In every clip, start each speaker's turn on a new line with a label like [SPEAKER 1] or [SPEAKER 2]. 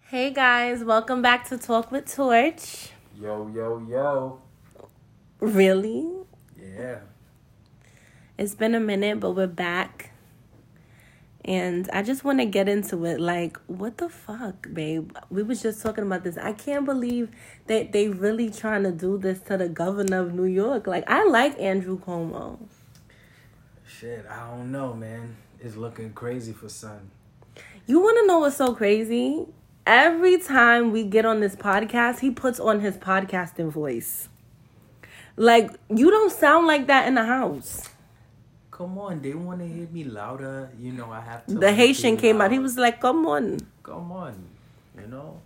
[SPEAKER 1] Hey guys, welcome back to Talk with Torch.
[SPEAKER 2] Yo, yo, yo.
[SPEAKER 1] Really?
[SPEAKER 2] Yeah.
[SPEAKER 1] It's been a minute, but we're back. And I just want to get into it. Like, what the fuck, babe? We was just talking about this. I can't believe that they really trying to do this to the governor of New York. Like, I like Andrew Cuomo.
[SPEAKER 2] Shit, I don't know, man. It's looking crazy for son.
[SPEAKER 1] You want to know what's so crazy? Every time we get on this podcast, he puts on his podcasting voice. Like, you don't sound like that in the house.
[SPEAKER 2] Come on, they want to hear me louder. You know, I have to.
[SPEAKER 1] The Haitian came out. He was like, come on.
[SPEAKER 2] Come on, you know?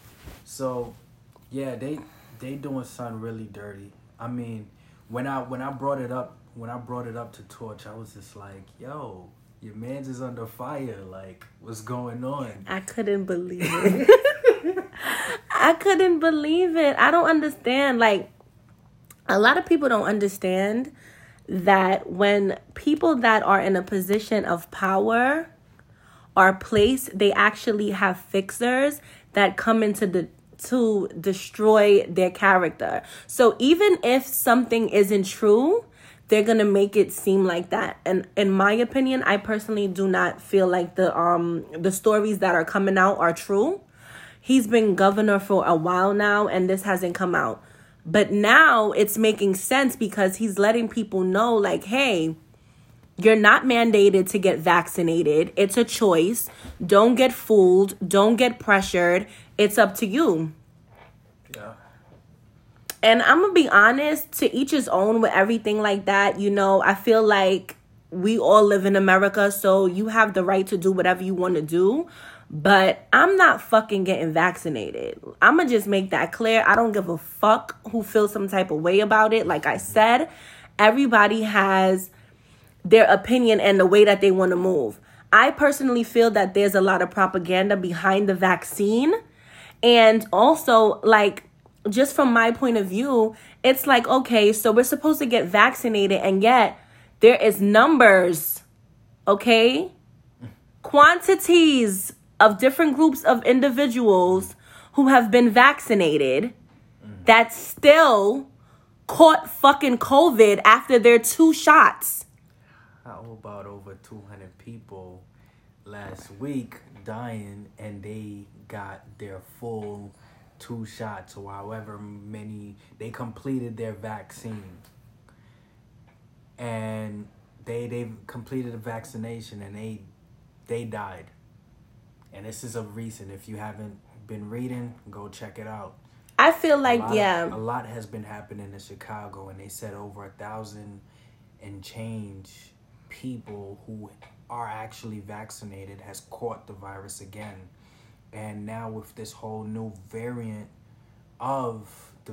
[SPEAKER 2] So, yeah, they doing son really dirty. I mean, when I brought it up, to Torch, I was just like, yo, your man's is under fire. Like, what's going on?
[SPEAKER 1] I couldn't believe it. I couldn't believe it. I don't understand. Like, a lot of people don't understand that when people that are in a position of power are placed, they actually have fixers that come to destroy their character. So even if something isn't true, they're going to make it seem like that. And in my opinion, I personally do not feel like the stories that are coming out are true. He's been governor for a while now, and this hasn't come out. But now it's making sense because he's letting people know, like, hey, you're not mandated to get vaccinated. It's a choice. Don't get fooled. Don't get pressured. It's up to you.
[SPEAKER 2] Yeah.
[SPEAKER 1] And I'm going to be honest, to each his own with everything like that. You know, I feel like we all live in America, so you have the right to do whatever you want to do. But I'm not fucking getting vaccinated. I'm going to just make that clear. I don't give a fuck who feels some type of way about it. Like I said, everybody has their opinion and the way that they want to move. I personally feel that there's a lot of propaganda behind the vaccine. And also, like, just from my point of view, it's like, okay, so we're supposed to get vaccinated, and yet there is numbers, okay? Quantities of different groups of individuals who have been vaccinated that still caught fucking COVID after their 2 shots.
[SPEAKER 2] How about over 200 people last week dying and they got their full 2 shots or however many they completed their vaccine, and they've completed the vaccination and they died. And this is a recent. If you haven't been reading, go check it out.
[SPEAKER 1] I feel like,
[SPEAKER 2] a lot has been happening in Chicago, and they said over 1,000 and change people who are actually vaccinated has caught the virus again. And now with this whole new variant of the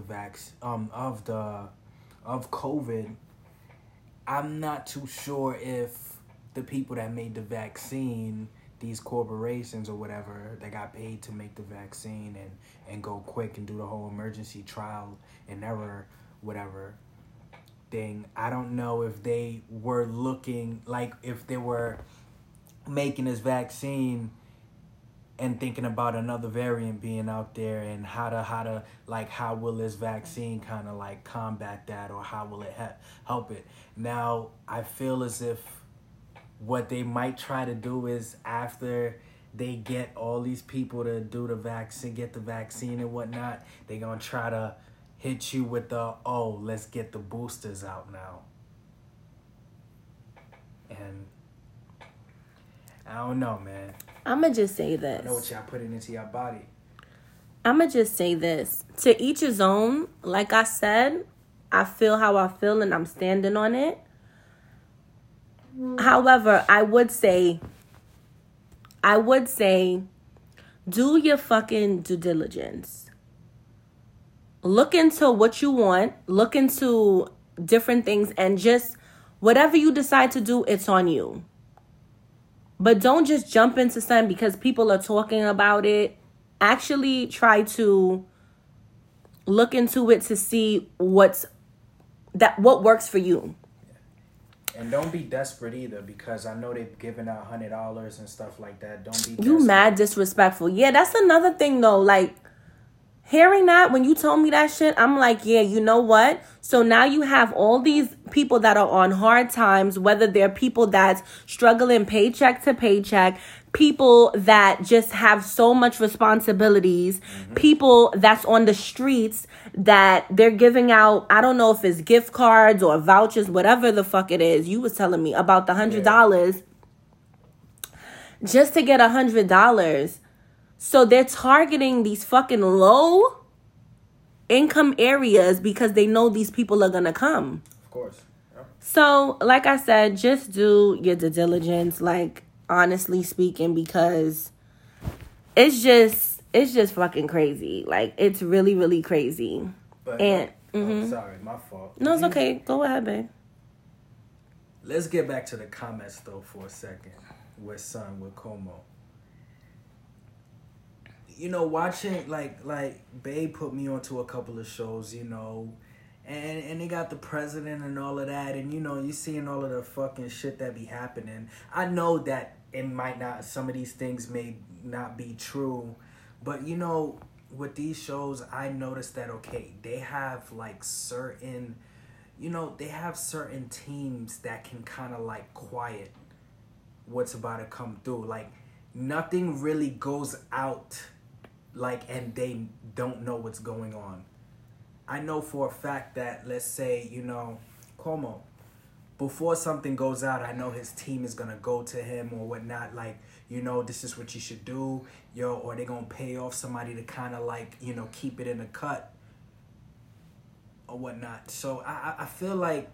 [SPEAKER 2] of COVID, I'm not too sure if the people that made the vaccine, these corporations or whatever, that got paid to make the vaccine and go quick and do the whole emergency trial and error, whatever thing. I don't know if they were looking, like, if they were making this vaccine and thinking about another variant being out there and how will this vaccine kind of like combat that, or how will it help it. Now, I feel as if what they might try to do is, after they get all these people to do the vaccine, get the vaccine and whatnot, they're going to try to hit you with let's get the boosters out now. And I don't know, man.
[SPEAKER 1] I'm going to just say this.
[SPEAKER 2] I know what y'all putting into your body.
[SPEAKER 1] I'm going to just say this. To each his own. Like I said, I feel how I feel and I'm standing on it. However, I would say, do your fucking due diligence. Look into what you want. Look into different things, and just whatever you decide to do, it's on you. But don't just jump into something because people are talking about it. Actually try to look into it to see what works for you.
[SPEAKER 2] And don't be desperate either, because I know they've given out $100 and stuff like that. Don't be
[SPEAKER 1] You
[SPEAKER 2] desperate.
[SPEAKER 1] mad disrespectful. Yeah, that's another thing though. Like, hearing that, when you told me that shit, I'm like, yeah, you know what? So now you have all these people that are on hard times, whether they're people that's struggling paycheck to paycheck, people that just have so much responsibilities, people that's on the streets that they're giving out, I don't know if it's gift cards or vouchers, whatever the fuck it is. You was telling me about the $100 just to get $100. So they're targeting these fucking low income areas because they know these people are going to come.
[SPEAKER 2] Of course. Yeah.
[SPEAKER 1] So, like I said, just do your due diligence, like, honestly speaking, because it's just fucking crazy. Like, it's really, really crazy.
[SPEAKER 2] But,
[SPEAKER 1] And,
[SPEAKER 2] sorry, my fault.
[SPEAKER 1] no, it's okay. Go ahead, babe.
[SPEAKER 2] Let's get back to the comments, though, for a second. With Como. You know, watching, like Babe put me onto a couple of shows, you know, and they got the president and all of that, and, you know, you seeing all of the fucking shit that be happening. I know that it might not, some of these things may not be true, but, you know, with these shows, I noticed that, okay, they have, like, certain, you know, they have certain teams that can kind of, like, quiet what's about to come through. Like, nothing really goes out, like, and they don't know what's going on. I know for a fact that, let's say, you know, Como, before something goes out, I know his team is gonna go to him or whatnot, like, you know, this is what you should do, yo, or they're gonna pay off somebody to kind of, like, you know, keep it in the cut or whatnot. So I feel like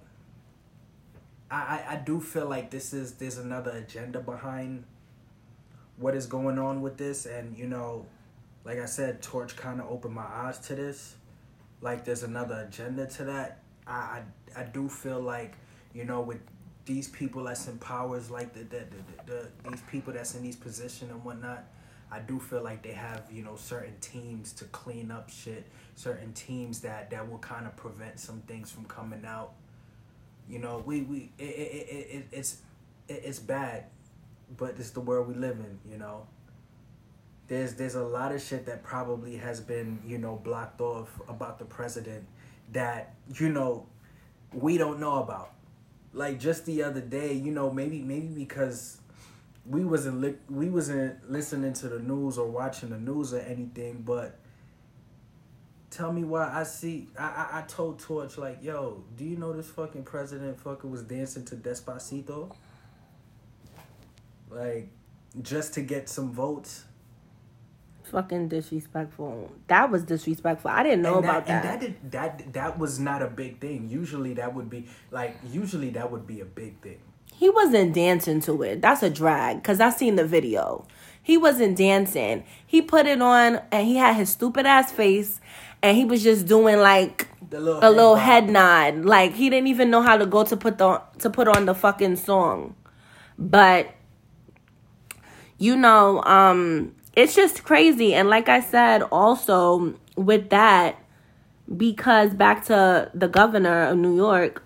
[SPEAKER 2] I do feel like there's another agenda behind what is going on with this. And, you know, like I said, Torch kind of opened my eyes to this. Like, there's another agenda to that. I do feel like, you know, with these people that's in powers, like these people that's in these positions and whatnot, I do feel like they have, you know, certain teams to clean up shit, certain teams that will kind of prevent some things from coming out. You know, it's bad, but it's the world we live in, you know. There's a lot of shit that probably has been, you know, blocked off about the president that, you know, we don't know about. Like, just the other day, you know, maybe because we wasn't listening to the news or watching the news or anything, but tell me why I told Torch, like, yo, do you know this fucking president fucking was dancing to Despacito? Like, just to get some votes.
[SPEAKER 1] Fucking disrespectful. That was disrespectful. I didn't know about that.
[SPEAKER 2] And that was not a big thing. Usually that would be a big thing.
[SPEAKER 1] He wasn't dancing to it. That's a drag, because I seen the video. He wasn't dancing. He put it on, and he had his stupid ass face, and he was just doing, like, a little head nod. Like, he didn't even know how to go to put on the fucking song. But, you know, it's just crazy. And like I said, also with that, because back to the governor of New York,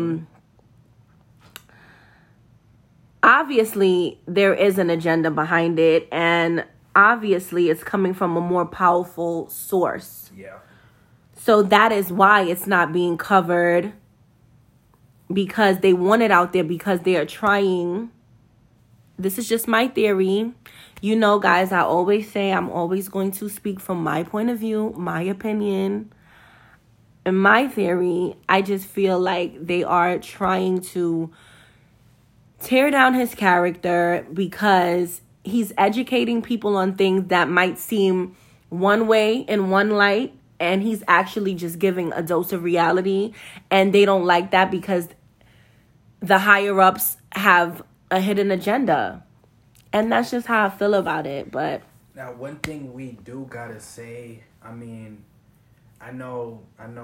[SPEAKER 1] obviously there is an agenda behind it, and obviously it's coming from a more powerful source.
[SPEAKER 2] Yeah.
[SPEAKER 1] So that is why it's not being covered, because they want it out there, because they are trying. This is just my theory. You know, guys, I always say I'm always going to speak from my point of view, my opinion. In my theory, I just feel like they are trying to tear down his character because he's educating people on things that might seem one way in one light, and he's actually just giving a dose of reality, and they don't like that because the higher ups have a hidden agenda. And that's just how I feel about it. But
[SPEAKER 2] now, one thing we do gotta say, I mean, I know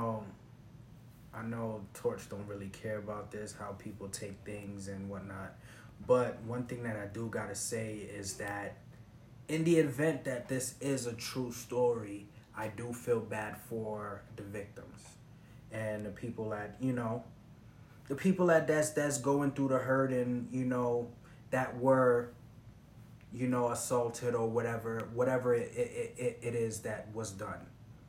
[SPEAKER 2] Torch don't really care about this, how people take things and whatnot. But one thing that I do gotta say is that in the event that this is a true story, I do feel bad for the victims and the people that, you know, the people that's going through the hurt and, that were, assaulted or whatever it is that was done.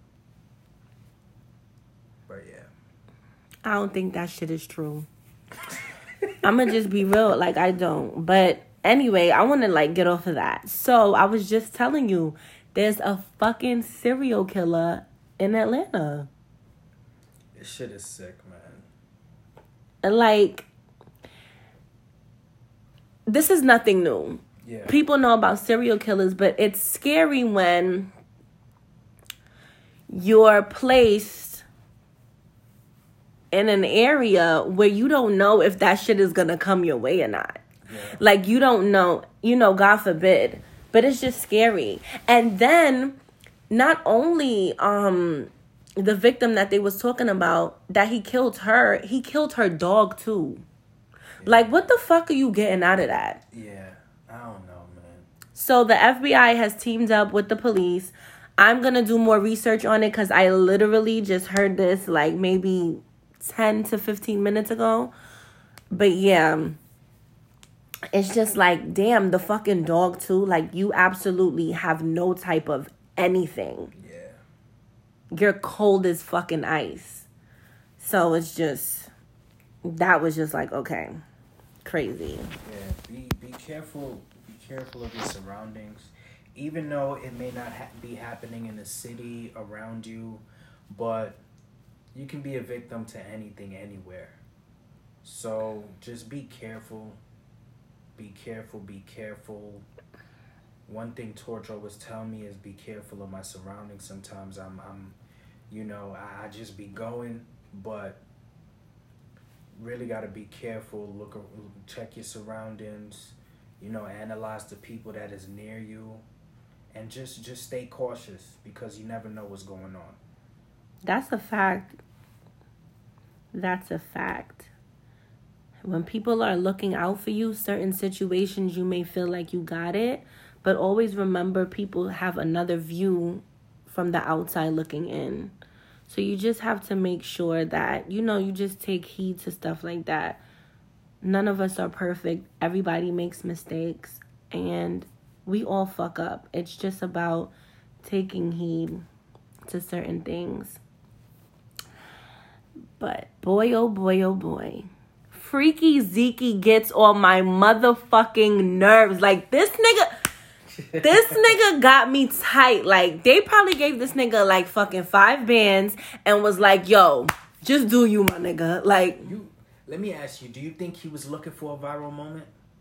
[SPEAKER 2] But yeah.
[SPEAKER 1] I don't think that shit is true. I'm gonna just be real, like, I don't. But anyway, I want to, get off of that. So, I was just telling you, there's a fucking serial killer in Atlanta.
[SPEAKER 2] This shit is sick, man.
[SPEAKER 1] And, this is nothing new.
[SPEAKER 2] Yeah.
[SPEAKER 1] People know about serial killers, but it's scary when you're placed in an area where you don't know if that shit is gonna come your way or not.
[SPEAKER 2] Yeah.
[SPEAKER 1] You don't know, God forbid. But it's just scary. And then not only the victim that they was talking about, that he killed her dog too. Yeah. What the fuck are you getting out of that?
[SPEAKER 2] Yeah, I don't know, man.
[SPEAKER 1] So the FBI has teamed up with the police. I'm going to do more research on it because I literally just heard this maybe 10 to 15 minutes ago. But yeah, it's just damn, the fucking dog too. You absolutely have no type of anything. Yeah. You're cold as fucking ice. So it's just, that was just okay, crazy.
[SPEAKER 2] Yeah, be careful. Be careful of your surroundings. Even though it may not be happening in the city around you, but you can be a victim to anything, anywhere. So just be careful. Be careful. Be careful. One thing Torch always tell me is be careful of my surroundings. Sometimes I just be going, but really got to be careful. Check your surroundings. Analyze the people that is near you. And just stay cautious because you never know what's going on.
[SPEAKER 1] That's a fact. That's a fact. When people are looking out for you, certain situations you may feel like you got it. But always remember, people have another view from the outside looking in. So you just have to make sure that, you just take heed to stuff like that. None of us are perfect. Everybody makes mistakes. And we all fuck up. It's just about taking heed to certain things. But boy, oh boy, oh boy. Freaky Zeke gets on my motherfucking nerves. This nigga got me tight. They probably gave this nigga fucking 5 bands and was yo, just do you, my nigga.
[SPEAKER 2] Let me ask you, do you think he was looking for a viral moment?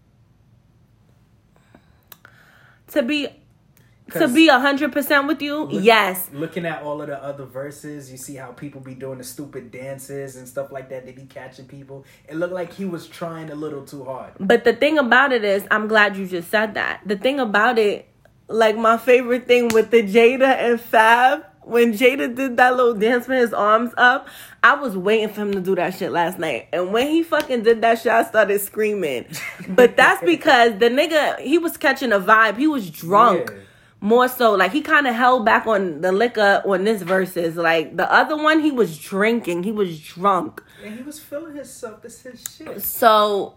[SPEAKER 1] To be 100% with you, yes.
[SPEAKER 2] Looking at all of the other verses, you see how people be doing the stupid dances and stuff like that. They be catching people. It looked like he was trying a little too hard.
[SPEAKER 1] But the thing about it is, I'm glad you just said that. The thing about it, my favorite thing with the Jada and Fab, when Jada did that little dance with his arms up, I was waiting for him to do that shit last night. And when he fucking did that shit, I started screaming. But that's because the nigga, he was catching a vibe. He was drunk. Yeah. More so, he kind of held back on the liquor on this verses. The other one, he was drinking. He was drunk.
[SPEAKER 2] And he was feeling himself. That's his shit.
[SPEAKER 1] So,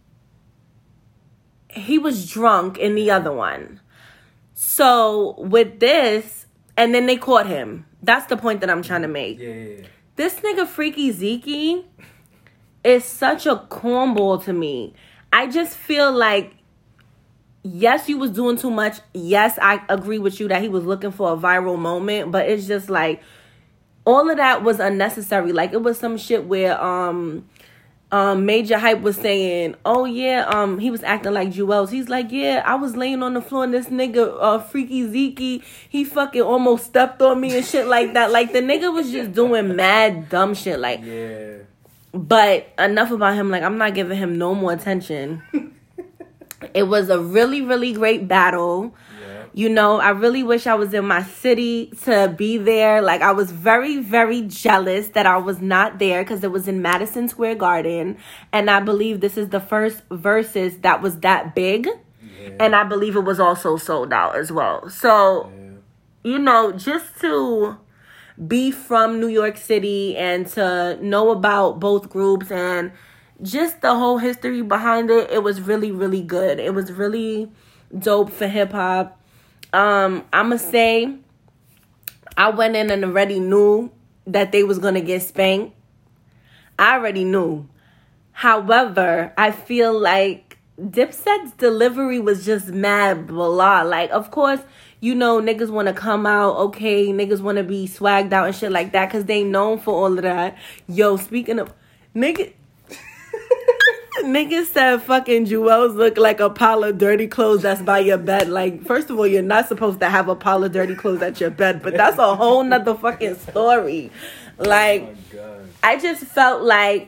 [SPEAKER 1] he was drunk in the other one. So, with this, and then they caught him. That's the point that I'm trying to make.
[SPEAKER 2] Yeah.
[SPEAKER 1] This nigga Freaky Zeke is such a cornball to me. I just feel yes, you was doing too much. Yes, I agree with you that he was looking for a viral moment. But it's just all of that was unnecessary. It was some shit where Major Hype was saying, oh yeah, he was acting like Jewels. He's yeah, I was laying on the floor and this nigga Freaky Zeke, he fucking almost stepped on me and shit like that. The nigga was just doing mad dumb shit.
[SPEAKER 2] Yeah.
[SPEAKER 1] But enough about him. I'm not giving him no more attention. It was a really, really great battle. Yeah. I really wish I was in my city to be there. I was very, very jealous that I was not there because it was in Madison Square Garden. And I believe this is the first versus that was that big. Yeah. And I believe it was also sold out as well. So, just to be from New York City and to know about both groups and just the whole history behind it, it was really, really good. It was really dope for hip-hop. I'ma say I went in and already knew that they was gonna get spanked. I already knew. However, I feel like Dipset's delivery was just mad blah. Like, of course, you know, niggas want to come out, okay, niggas want to be swagged out and shit like that because they known for all of that. Yo, speaking of, niggas said fucking jewels look like a pile of dirty clothes that's by your bed. Like, first of all, you're not supposed to have a pile of dirty clothes at your bed, but that's a whole nother fucking story. Like, oh my God. I just felt like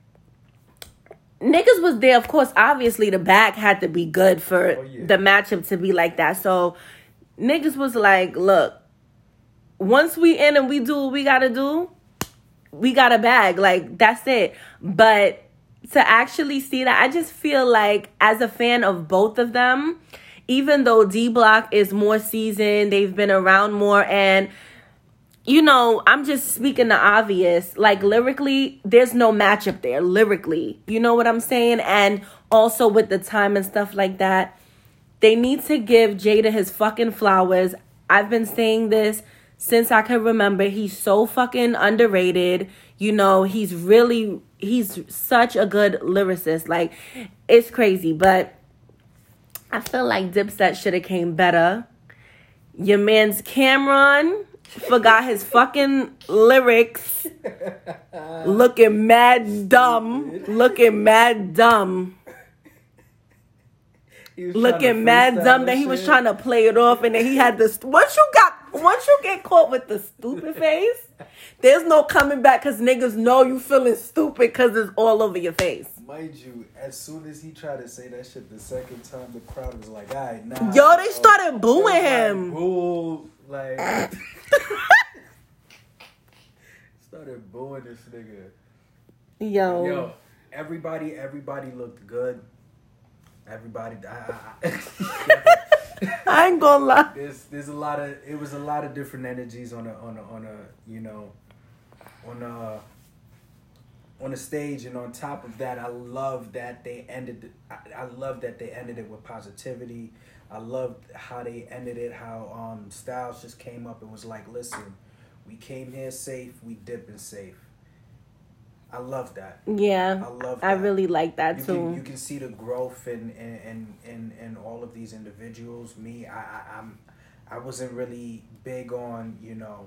[SPEAKER 1] niggas was there. Of course, obviously, the bag had to be good for the matchup to be like that. So, niggas was like, look, once we in and we do what we gotta do, we got a bag. Like, that's it. But to actually see that, I just feel like as a fan of both of them, even though D Block is more seasoned, they've been around more, and you know, I'm just speaking the obvious. Like, lyrically, there's no matchup there. Lyrically, you know what I'm saying? And also with the time and stuff like that, they need to give Jada his fucking flowers. I've been saying this since I can remember. He's so fucking underrated. You know, he's such a good lyricist. Like, it's crazy. But I feel like Dipset should have came better. Your man's Cameron forgot his fucking lyrics. Looking mad dumb. Looking mad dumb that he was trying to play it off, and then he had this. Once you get caught with the stupid face, there's no coming back because niggas know you feeling stupid because it's all over your face.
[SPEAKER 2] Mind you, as soon as he tried to say that shit the second time, the crowd was like, all right, nah.
[SPEAKER 1] Yo, they started booing him.
[SPEAKER 2] Started booing this nigga.
[SPEAKER 1] Yo,
[SPEAKER 2] everybody looked good. Everybody,
[SPEAKER 1] I ain't gonna lie.
[SPEAKER 2] There's a lot of, it was a lot of different energies on a you know, on a stage, and on top of that, I love that they ended it with positivity. I loved how they ended it, how Styles just came up and was like, listen, we came here safe, we dipping safe. I love that.
[SPEAKER 1] Yeah,
[SPEAKER 2] I love that.
[SPEAKER 1] I really like that too.
[SPEAKER 2] You can see the growth in all of these individuals. Me, I wasn't really big on, you know,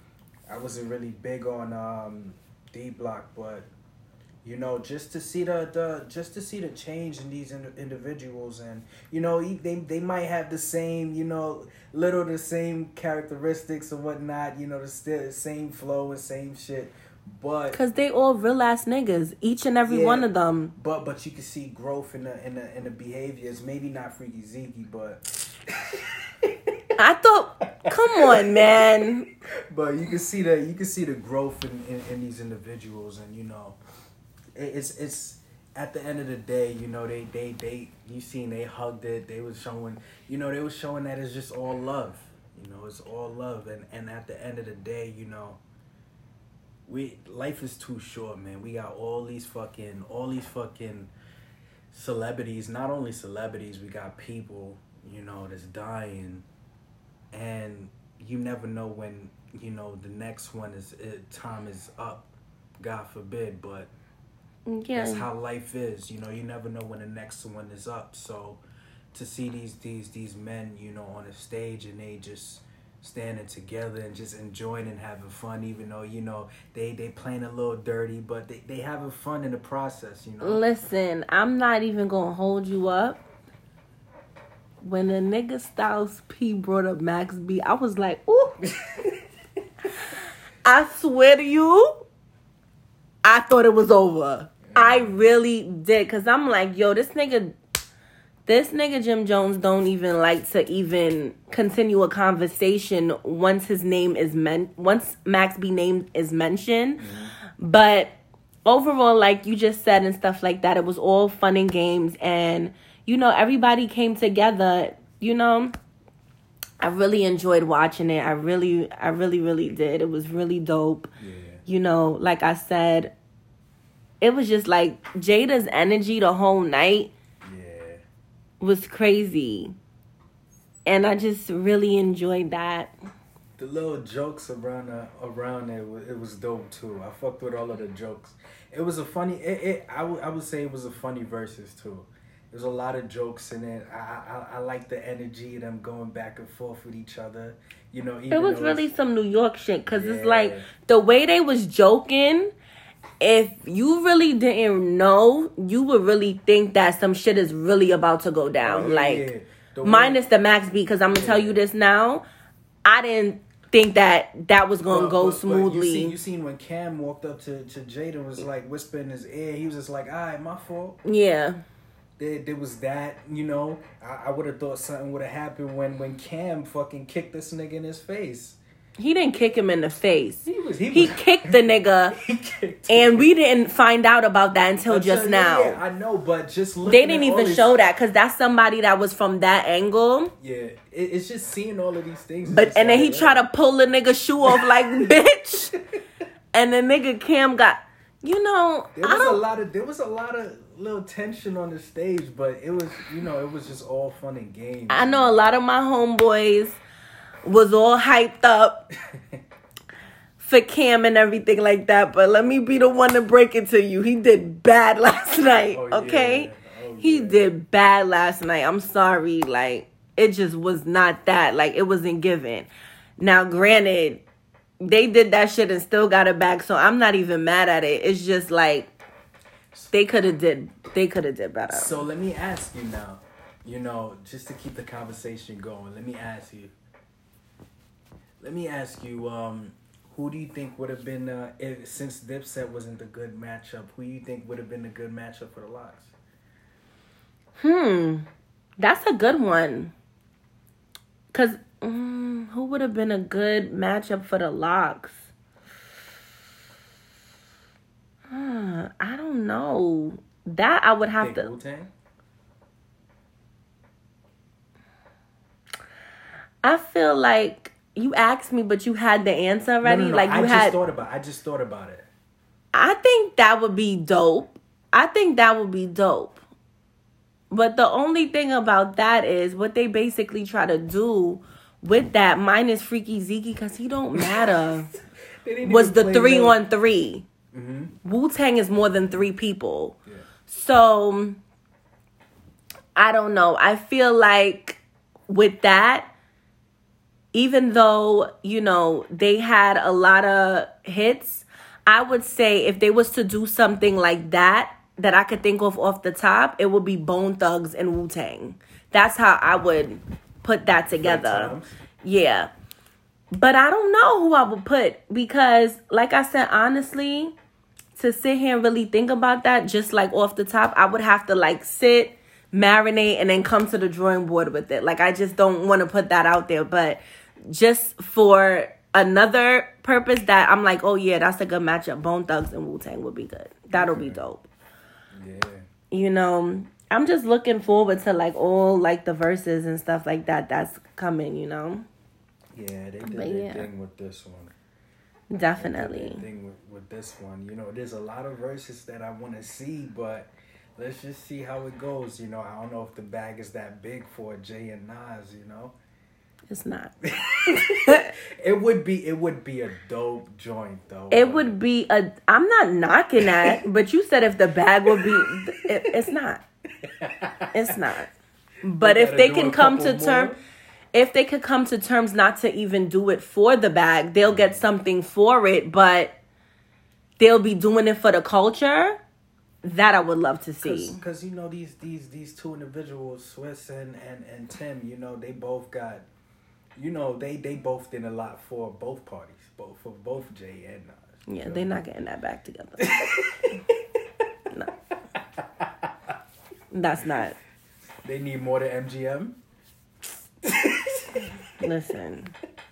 [SPEAKER 2] D Block, but you know, just to see the change in these individuals, and you know, they might have the same, you know, the same characteristics or whatnot, you know, the same flow and same shit. But
[SPEAKER 1] because they all real ass niggas, each and every one of them.
[SPEAKER 2] But you can see growth in the behaviors. Maybe not Freaky Zeke, but
[SPEAKER 1] I thought, come on, man.
[SPEAKER 2] But you can see the growth in these individuals, and you know, it's at the end of the day, you know, they hugged it. They was showing that it's just all love. You know, it's all love, and at the end of the day, you know, life is too short, man. We got all these fucking celebrities. Not only celebrities, we got people, you know, that's dying, and you never know when, you know, the next one time is up. God forbid, but that's how life is. You know, you never know when the next one is up. So to see these men, you know, on a stage, and they just standing together and just enjoying and having fun, even though, you know, they playing a little dirty, but they having fun in the process, you know.
[SPEAKER 1] Listen, I'm not even gonna hold you up. When the nigga Styles P brought up Max B, I was like, ooh. I swear to you, I thought it was over. Yeah. I really did, because I'm like, yo, this nigga Jim Jones don't even like to even continue a conversation once his name is once Max B name is mentioned. Mm-hmm. But overall, like you just said and stuff like that, it was all fun and games, and you know, everybody came together. You know, I really enjoyed watching it. I really did. It was really dope. Yeah. You know, like I said, it was just like Jada's energy the whole night was crazy. And I just really enjoyed that.
[SPEAKER 2] The little jokes around it was dope too. I fucked with all of the jokes. It was a funny. I would say it was a funny verses too. There's a lot of jokes in it. I like the energy of them going back and forth with each other. You know, even
[SPEAKER 1] it was really some New York shit because it's like the way they was joking. If you really didn't know, you would really think that some shit is really about to go down. Minus the Max B, because I'm gonna tell you this now. I didn't think that was gonna go smoothly.
[SPEAKER 2] You seen when Cam walked up to Jada and was like whispering in his ear. He was just like, "All right, my fault."
[SPEAKER 1] Yeah.
[SPEAKER 2] There was that, you know. I would have thought something would have happened when Cam fucking kicked this nigga in his face.
[SPEAKER 1] He didn't kick him in the face.
[SPEAKER 2] He
[SPEAKER 1] kicked the nigga. He kicked him. And we didn't find out about that until just now.
[SPEAKER 2] Yeah, I know, but just looking
[SPEAKER 1] they didn't even show that because that's somebody that was from that angle.
[SPEAKER 2] Yeah, it's just seeing all of these things.
[SPEAKER 1] But and then he tried to pull the nigga shoe off like bitch, and the nigga Cam got, you know,
[SPEAKER 2] there was a lot of little tension on the stage, but it was, you know, it was just all fun and games.
[SPEAKER 1] I know a lot of my homeboys was all hyped up for Cam and everything like that, but let me be the one to break it to you. He did bad last night, okay? Yeah. He did bad last night. I'm sorry. Like, it just was not that. Like, it wasn't given. Now, granted, they did that shit and still got it back, so I'm not even mad at it. It's just like, they could have did better.
[SPEAKER 2] So let me ask you now, you know, just to keep the conversation going, let me ask you, who do you think would have been, since Dipset wasn't the good matchup, who do you think would have been the good matchup for the Lox?
[SPEAKER 1] That's a good one. Because who would have been a good matchup for the Lox? I don't know. That I would have to...
[SPEAKER 2] Wu-Tang?
[SPEAKER 1] I feel like you asked me, but you had the answer already.
[SPEAKER 2] No.
[SPEAKER 1] Like
[SPEAKER 2] I just thought about it.
[SPEAKER 1] I think that would be dope. But the only thing about that is what they basically try to do with that, minus Freaky Zeke, because he don't matter, was the 3-on-3. Mm-hmm. Wu-Tang is more than 3 people. Yeah. So, I don't know. I feel like with that, even though, you know, they had a lot of hits, I would say if they was to do something like that I could think of off the top, it would be Bone Thugs and Wu-Tang. That's how I would put that together. Yeah. But I don't know who I would put because, like I said, honestly, to sit here and really think about that, just like off the top, I would have to like sit, marinate, and then come to the drawing board with it. Like, I just don't want to put that out there. But just for another purpose that I'm like, oh yeah, that's a good matchup. Bone Thugs and Wu-Tang would be good. That'll be dope.
[SPEAKER 2] Yeah.
[SPEAKER 1] You know, I'm just looking forward to like all like the verses and stuff like that that's coming, you know.
[SPEAKER 2] Yeah, they did their thing with this one.
[SPEAKER 1] Definitely.
[SPEAKER 2] They did their thing with this one. You know, there's a lot of verses that I want to see, but let's just see how it goes. You know, I don't know if the bag is that big for Jay and Nas, you know.
[SPEAKER 1] It's not.
[SPEAKER 2] It would be a dope joint though.
[SPEAKER 1] It would be I'm not knocking that, but you said if the bag would be it's not. It's not. But if they can come to terms, if they could come to terms not to even do it for the bag, they'll get something for it, but they'll be doing it for the culture. That I would love to see.
[SPEAKER 2] Because you know these two individuals, Swiss and Tim, you know, they both got, you know, they both did a lot for both parties, for both Jay and Nas.
[SPEAKER 1] Yeah, they're not getting that back together. No. That's not.
[SPEAKER 2] They need more than MGM?
[SPEAKER 1] Listen.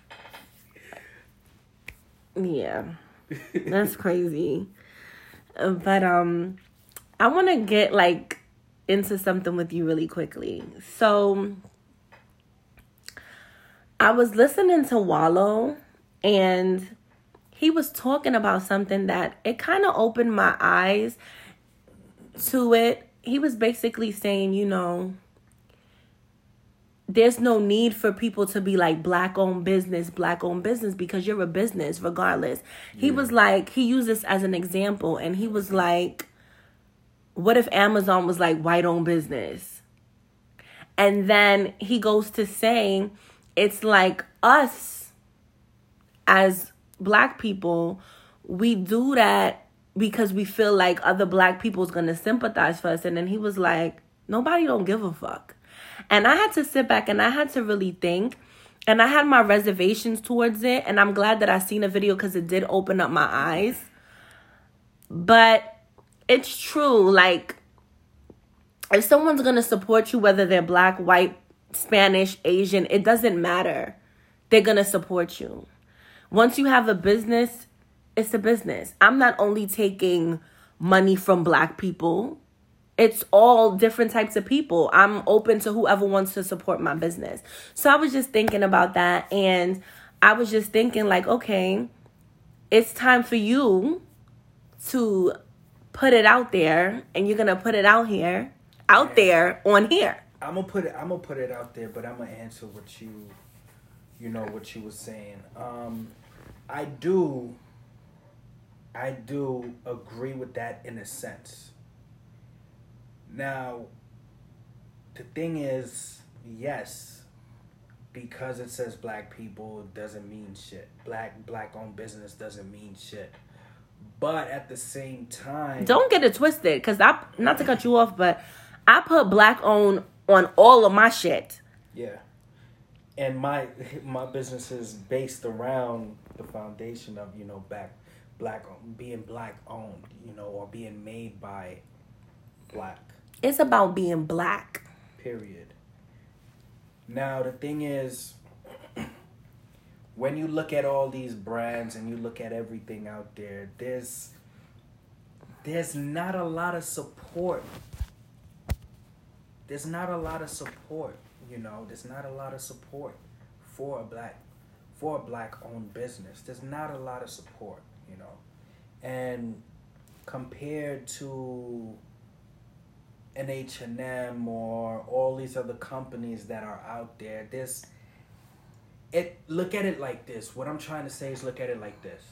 [SPEAKER 1] Yeah. That's crazy. But I want to get like into something with you really quickly. So I was listening to Wallow and he was talking about something that it kind of opened my eyes to it. He was basically saying, you know, there's no need for people to be like black owned business because you're a business regardless. Yeah. He was like, he used this as an example, and he was like, what if Amazon was like white owned business? And then he goes to say, it's like us as black people, we do that because we feel like other black people's gonna sympathize for us. And then he was like, nobody don't give a fuck. And I had to sit back and I had to really think. And I had my reservations towards it. And I'm glad that I seen a video because it did open up my eyes. But it's true. Like, if someone's going to support you, whether they're black, white, Spanish, Asian, it doesn't matter. They're going to support you. Once you have a business, it's a business. I'm not only taking money from black people. It's all different types of people. I'm open to whoever wants to support my business. So I was just thinking about that. And I was just thinking like, okay, it's time for you to put it out there. And you're going to put it out there on here.
[SPEAKER 2] I'm gonna put it out there, but I'm gonna answer what what you were saying. I do agree with that in a sense. Now, the thing is, yes, because it says black people doesn't mean shit. Black owned business doesn't mean shit. But at the same time,
[SPEAKER 1] don't get it twisted, because not to cut you off, but I put black owned on all of my shit.
[SPEAKER 2] Yeah. And my business is based around the foundation of, being black owned, or being made by black.
[SPEAKER 1] It's about being black.
[SPEAKER 2] Period. Now, the thing is, when you look at all these brands and you look at everything out there, there's not a lot of support. There's not a lot of support, There's not a lot of support for a black owned business. There's not a lot of support, And compared to an H&M or all these other companies that are out there, look at it like this. What I'm trying to say is look at it like this.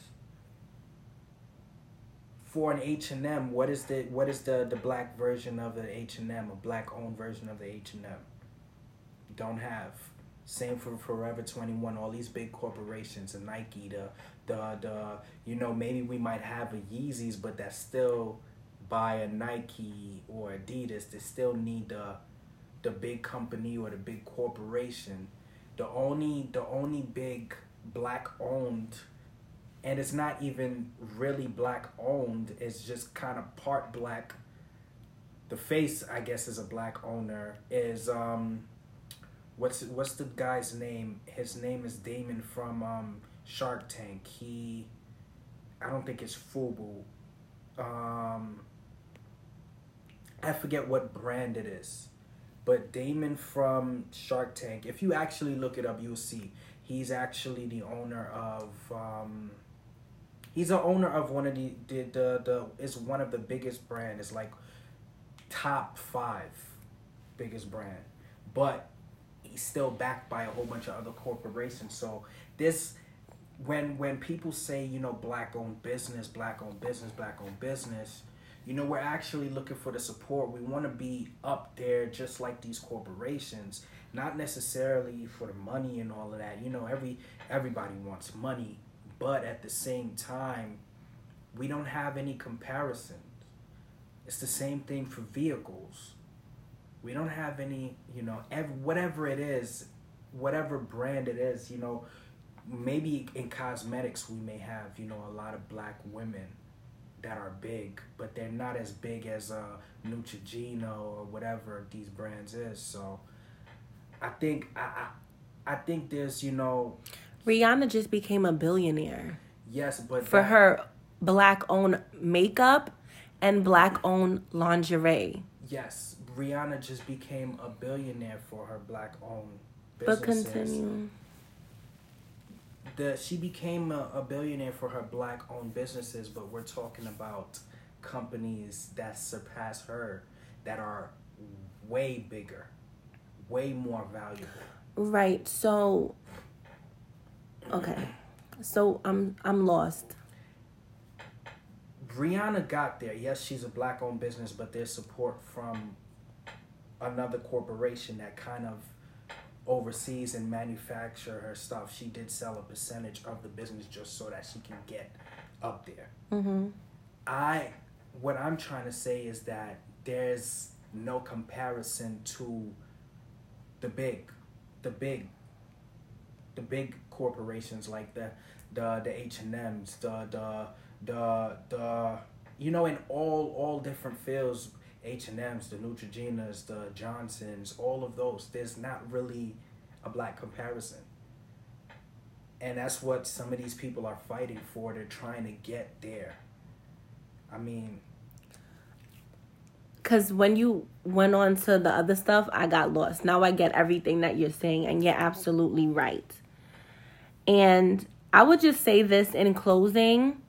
[SPEAKER 2] For an H&M, what is the black version of the H&M, a black owned version of the H&M? Don't have. Same for Forever 21, all these big corporations, the Nike, maybe we might have a Yeezys, but that's still by a Nike or Adidas. They still need the big company or the big corporation. The only big black owned, and it's not even really black owned, it's just kind of part black. The face, I guess, is a black owner, is what's the guy's name? His name is Damon from Shark Tank. I don't think it's Fubu. I forget what brand it is. But Damon from Shark Tank, if you actually look it up, you'll see he's actually the owner of he's the owner of one of the is one of the biggest brand. It's like top 5 biggest brand. But he's still backed by a whole bunch of other corporations. So this, when people say, black owned business, we're actually looking for the support. We want to be up there just like these corporations, not necessarily for the money and all of that. Everybody wants money, but at the same time, we don't have any comparisons. It's the same thing for vehicles. We don't have any, whatever it is, whatever brand it is, maybe in cosmetics we may have, a lot of black women that are big, but they're not as big as Neutrogena or whatever these brands is. So I think there's,
[SPEAKER 1] Rihanna just became a billionaire.
[SPEAKER 2] Yes, but
[SPEAKER 1] for her black-owned makeup and black-owned lingerie.
[SPEAKER 2] Yes, Rihanna just became a billionaire for her black-owned businesses.
[SPEAKER 1] But continue.
[SPEAKER 2] she became a billionaire for her black-owned businesses, but we're talking about companies that surpass her, that are way bigger, way more valuable.
[SPEAKER 1] Right. So, okay. So I'm lost.
[SPEAKER 2] Rihanna got there. Yes, she's a black-owned business, but there's support from another corporation that kind of oversees and manufacture her stuff. She did sell a percentage of the business just so that she can get up there.
[SPEAKER 1] Mm-hmm.
[SPEAKER 2] What I'm trying to say is that there's no comparison to the big corporations like the H&Ms, the you know, in all different fields, H&Ms, the Neutrogenas, the Johnsons, all of those. There's not really a black comparison. And that's what some of these people are fighting for. They're trying to get there. I mean,
[SPEAKER 1] because when you went on to the other stuff, I got lost. Now I get everything that you're saying, and you're absolutely right. And I would just say this in closing.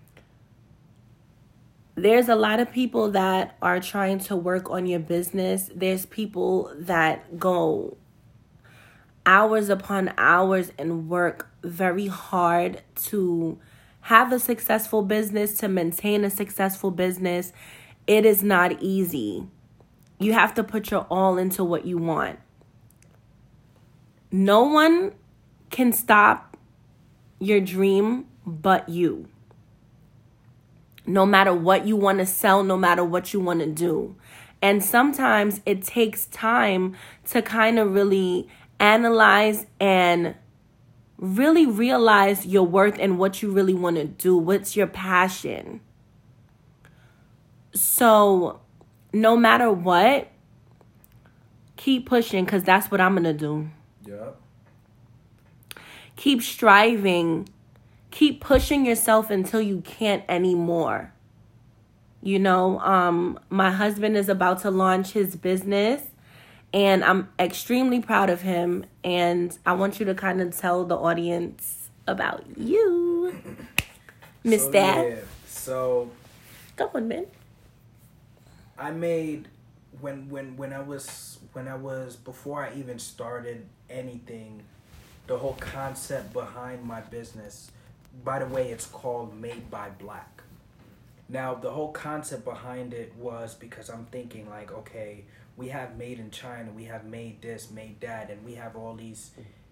[SPEAKER 1] There's a lot of people that are trying to work on your business. There's people that go hours upon hours and work very hard to have a successful business, to maintain a successful business. It is not easy. You have to put your all into what you want. No one can stop your dream but you. No matter what you want to sell, no matter what you want to do. And sometimes it takes time to kind of really analyze and really realize your worth and what you really want to do. What's your passion? So no matter what, keep pushing, because that's what I'm going to do.
[SPEAKER 2] yeah.
[SPEAKER 1] Keep striving. Keep pushing yourself until you can't anymore. You know, my husband is about to launch his business, and I'm extremely proud of him. And I want you to kind of tell the audience about you, Miss Dad.
[SPEAKER 2] Yeah. So
[SPEAKER 1] Go on, man.
[SPEAKER 2] I made when I was before I even started anything, the whole concept behind my business. By the way, it's called Made by Black. Now, the whole concept behind it was because I'm thinking like, okay, we have made in China, we have made this, made that, and we have all these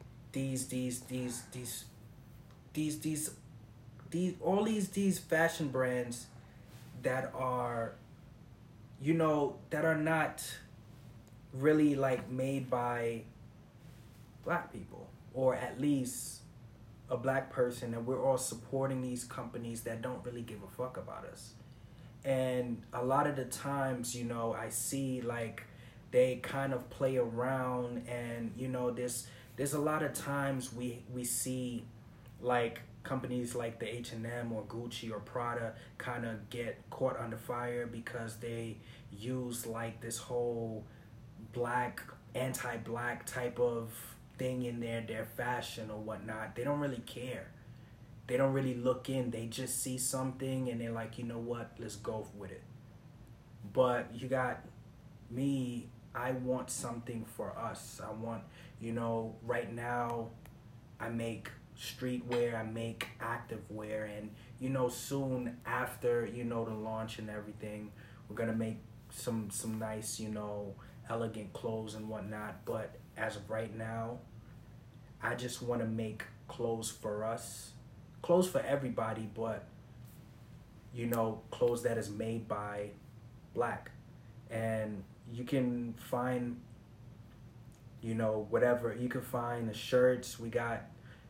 [SPEAKER 2] fashion brands that are, you know, that are not really like made by black people, or at least a black person, and we're all supporting these companies that don't really give a fuck about us. And a lot of the times, you know, I see like they kind of play around, and you know, there's a lot of times we see like companies like the H&M or Gucci or Prada kind of get caught under fire because they use like this whole black, anti-black type of thing in their fashion or whatnot. They don't really care. They don't really look in. They just see something and they're like, you know what, let's go with it. But you got me, I want something for us. I want, you know, right now I make streetwear, I make activewear, and you know, soon after, you know, the launch and everything, we're gonna make some nice, you know, elegant clothes and whatnot. But as of right now, I just want to make clothes for us, clothes for everybody, but you know, clothes that is made by black. And you can find, you know, whatever. You can find the shirts. We got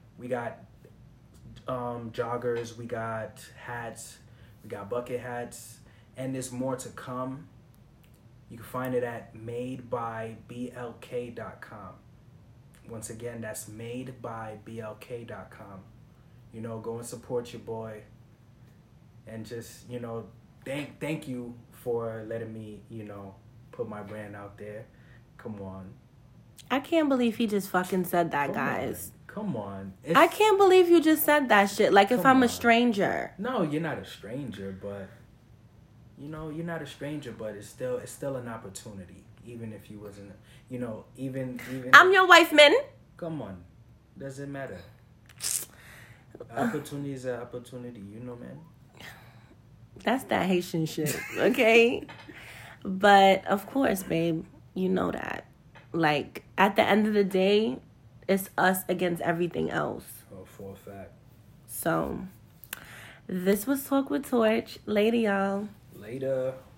[SPEAKER 2] joggers, we got hats, we got bucket hats, and there's more to come. You can find it at madebyblk.com. Once again, that's madebyblk.com. You know, go and support your boy, and just, you know, thank you for letting me, you know, put my brand out there. Come on.
[SPEAKER 1] I can't believe he just fucking said that, guys.
[SPEAKER 2] Come on.
[SPEAKER 1] I can't believe you just said that shit. Like, if
[SPEAKER 2] Come
[SPEAKER 1] I'm a
[SPEAKER 2] on.
[SPEAKER 1] stranger.
[SPEAKER 2] No, you're not a stranger, but you're not a stranger, but it's still an opportunity, even if you wasn't, even.
[SPEAKER 1] I'm your wife, man.
[SPEAKER 2] Come on, doesn't matter. Opportunity is an opportunity, man.
[SPEAKER 1] That's that Haitian shit, okay? But of course, babe, you know that. Like, at the end of the day, it's us against everything else.
[SPEAKER 2] Oh, for a fact.
[SPEAKER 1] So, this was Talk with Torch. Later, y'all.
[SPEAKER 2] Later.